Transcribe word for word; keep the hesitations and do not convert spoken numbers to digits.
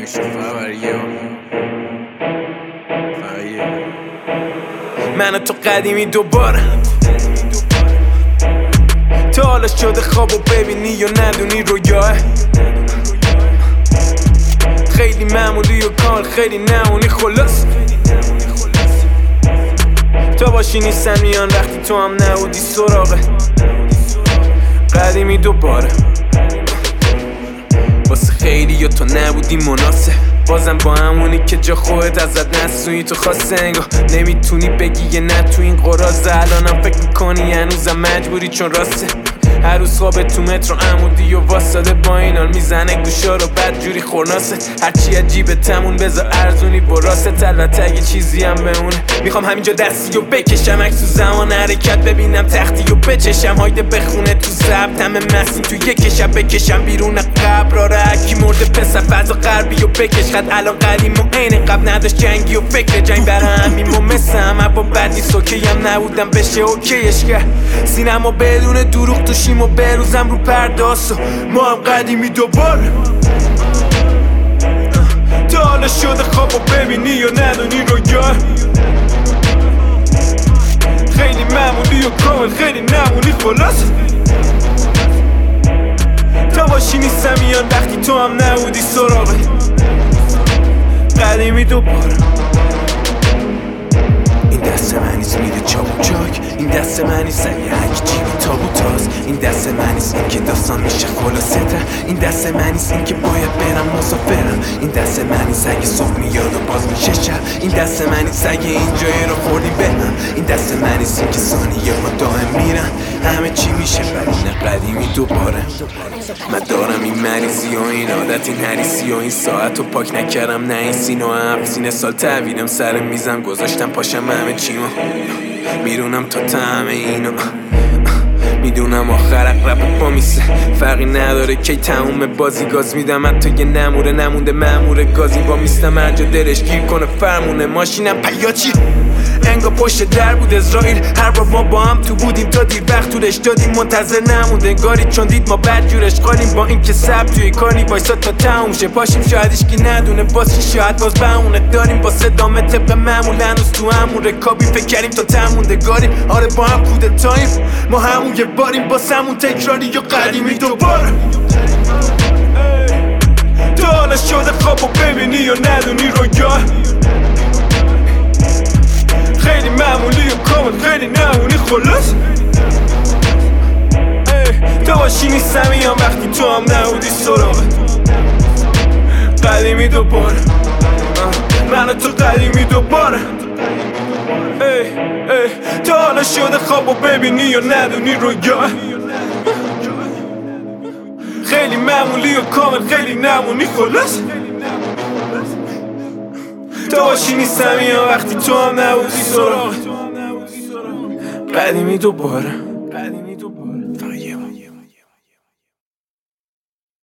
نمیشه فقط یه فقط یه من و تو قدیمی دوباره تا حالا شده خواب و ببینی یا ندونی رویاه خیلی معمولی و کار خیلی نمونی خلاص تا باشی نیستم میان وقتی تو هم نبودی سراغه قدیمی دوباره واسه خیلی یا تو نبودی مناسب بازم با همونی که جا خودت ازت نسویی تو خواسته انگاه نمیتونی بگی یه نه تو این قرازه الانم فکر میکنی هنوزم مجبوری چون راسته هر روز خوابه تو مترو عمودی و واساده با این حال میزنه گوشا رو بدجوری خورناسه هرچی عجیبه تمون بذار ارزونی براست البته اگه چیزی هم بمونه میخوام همینجا دستی و بکشم عکس تو زمان حرکت ببینم تختی و بچشم هایده بخونه تو ضبط همه مسیم تو یک شب بکشم بیرون قبر آره هرکی مرده پسر فضا غربی و بکش خد الان قدیم و عین قبل نداشت جنگی و فکر جنگ برا همین و مثل همه با بدی سوکی هم نبودم بشه اوکیش کرد سینما بدون دروغ توشیم و بروزم رو پرداز و ما هم قدیمی دوباره تا حالا شده خواب و ببینی یا ندونی رویاه خیلی معمولی و کامل خیلی نمونی خلاص تا باشی نیستم میان وقتی تو هم نبودی سراغه قدیمی دوباره این دست من نیست میره چاپ و چاک این دست من نیست اگه هک جیبی تابوتاست این دست من نیست این که داستان میشه خلاصه تر این دست من نیست این که باید برم مسافرم این دست من نیست اگه صبح میاد و باز میشه شب این دست من نیست اگه اینجایی رو خوردی بهم این دست من نیست این که ثانیه با دائم میرن همه چی میشه برین قدیمی دوباره من دارم این مریضی و این عادت این حریصی و این ساعت رو پاک نکردم نه این سینو هم سینه سال تحویلم سر میزم گذاشتم پاشم همه چیمو میرونم تا همه اینو میدونم آخر اقرب با میسه فرقی نداره کی تموم بازی گاز میدم حتی یه نموره نمونده مامور گازی با میستم هر جا دلش گیر کنه فرمونه ماشینم پیاچی انگا پشت در بود اسرائیل هر بار ما با هم تو بودیم تا دیر وقت طولش دادیم منتظر نمونده انگاری چون دید ما بد جورش قالیم با این که سب توی کاری وایسا تا تموم شه پاشیم شاید هیچکی ندونه باز چی شاید باز بهونه داریم با صدامه طبق معمول هنوز تو همون رکابی فکر کردیم تا تمونده گاریم آره با هم کودتاییم ما همون یه باریم با سمون تکراری یا قدیمی دوباره تا حالا شده خواب و ببینی یا ندونی رویاه خیلی معمولی و کامل خیلی نمونی خلاص تا باشی نیستم میان وقتی تو هم نبودی سراغت قدیمی دوباره من و تو قدیمی دوباره تا حالا شده خواب و ببینی یا ندونی رویاه خیلی معمولی و کامل خیلی نمونی خلاص تا باشی نیستم میان وقتی تو هم نبودی سراغت قدیمی دوباره